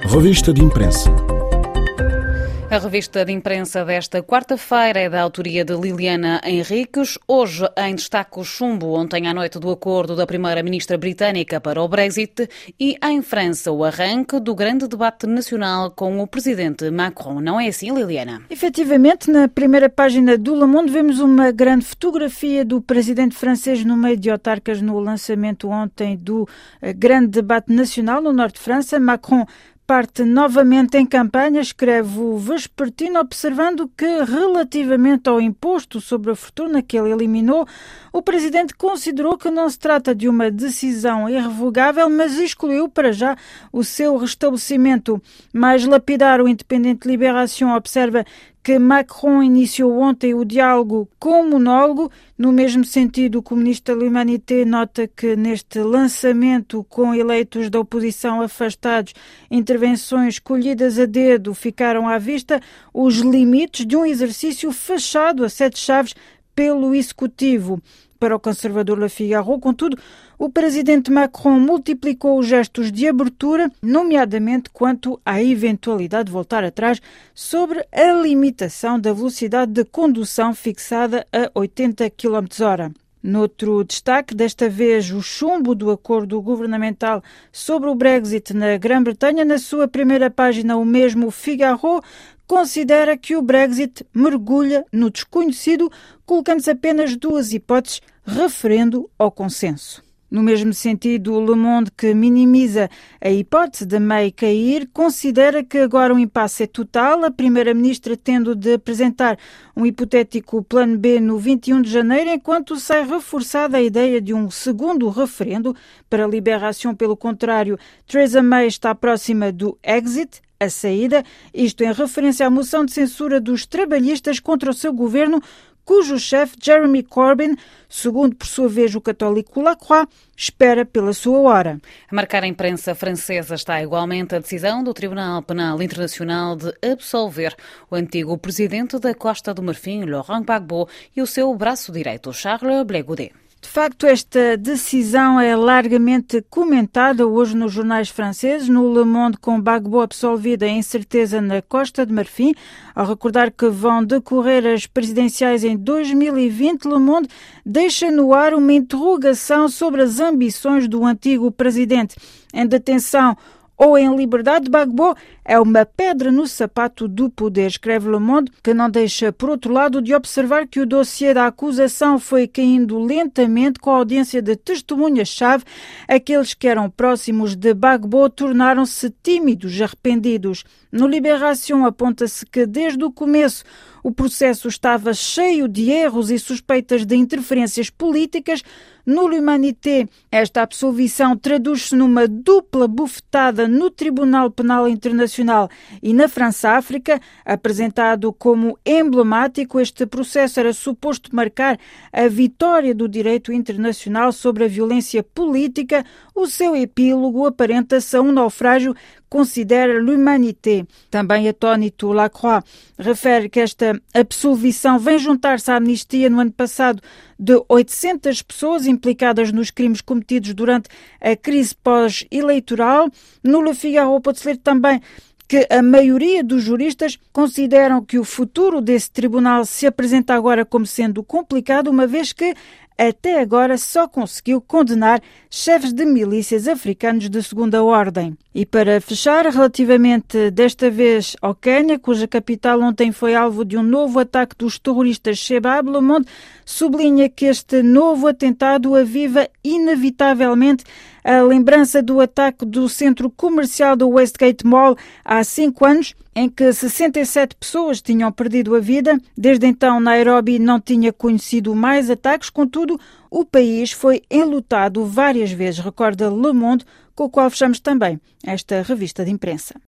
Revista de Imprensa. A revista de imprensa desta quarta-feira é da autoria de Liliana Henriques. Hoje, em destaque, o chumbo ontem à noite do acordo da primeira-ministra britânica para o Brexit e, em França, o arranque do grande debate nacional com o presidente Macron. Não é assim, Liliana? Efetivamente, na primeira página do Le Monde vemos uma grande fotografia do presidente francês no meio de autarcas no lançamento ontem do grande debate nacional no norte de França. Macron parte novamente em campanha, escreve o Vespertino, observando que, relativamente ao imposto sobre a fortuna que ele eliminou, o presidente considerou que não se trata de uma decisão irrevogável, mas excluiu para já o seu restabelecimento. Mais lapidar, o Independente Libération observa que Macron iniciou ontem o diálogo com o monólogo. No mesmo sentido, o comunista L'Humanité nota que neste lançamento com eleitos da oposição afastados, intervenções escolhidas a dedo ficaram à vista os limites de um exercício fechado a 7 chaves pelo Executivo. Para o conservador Le Figaro, contudo, o presidente Macron multiplicou os gestos de abertura, nomeadamente quanto à eventualidade de voltar atrás sobre a limitação da velocidade de condução fixada a 80 km/h. Noutro destaque, desta vez o chumbo do acordo governamental sobre o Brexit na Grã-Bretanha. Na sua primeira página, o mesmo Figaro considera que o Brexit mergulha no desconhecido, colocando-se apenas 2 hipóteses: referendo ou consenso. No mesmo sentido, o Le Monde, que minimiza a hipótese de May cair, considera que agora o impasse é total, a primeira-ministra tendo de apresentar um hipotético plano B no 21 de janeiro, enquanto sai reforçada a ideia de um segundo referendo. Para a Libération, pelo contrário, Theresa May está próxima do exit, a saída, isto em referência à moção de censura dos trabalhistas contra o seu governo, cujo chefe, Jeremy Corbyn, segundo por sua vez o católico Lacroix, espera pela sua hora. A marcar a imprensa francesa está igualmente a decisão do Tribunal Penal Internacional de absolver o antigo presidente da Costa do Marfim, Laurent Gbagbo, e o seu braço direito, Charles Blé Gaudet. De facto, esta decisão é largamente comentada hoje nos jornais franceses. No Le Monde, com Gbagbo absolvido, a incerteza na Costa de Marfim. Ao recordar que vão decorrer as presidenciais em 2020, Le Monde deixa no ar uma interrogação sobre as ambições do antigo presidente. Em detenção ou em liberdade, Gbagbo é uma pedra no sapato do poder, escreve Le Monde, que não deixa, por outro lado, de observar que o dossiê da acusação foi caindo lentamente com a audiência de testemunhas-chave. Aqueles que eram próximos de Gbagbo tornaram-se tímidos, arrependidos. No Libération aponta-se que, desde o começo, o processo estava cheio de erros e suspeitas de interferências políticas. No L'Humanité, esta absolvição traduz-se numa dupla bufetada no Tribunal Penal Internacional e na França-África. Apresentado como emblemático, este processo era suposto marcar a vitória do direito internacional sobre a violência política. O seu epílogo aparenta-se a um naufrágio, considera L'Humanité. Também atónito, Lacroix refere que esta absolvição vem juntar-se à amnistia no ano passado de 800 pessoas implicadas nos crimes cometidos durante a crise pós-eleitoral. No Le Figaro pode-se ler também que a maioria dos juristas consideram que o futuro desse tribunal se apresenta agora como sendo complicado, uma vez que até agora só conseguiu condenar chefes de milícias africanos de segunda ordem. E para fechar, relativamente desta vez ao Quênia, cuja capital ontem foi alvo de um novo ataque dos terroristas Shebab, Le Monde sublinha que este novo atentado aviva inevitavelmente a lembrança do ataque do centro comercial do Westgate Mall há 5 anos, em que 67 pessoas tinham perdido a vida. Desde então, Nairobi não tinha conhecido mais ataques, contudo, o país foi enlutado várias vezes, recorda Le Monde, com o qual fechamos também esta revista de imprensa.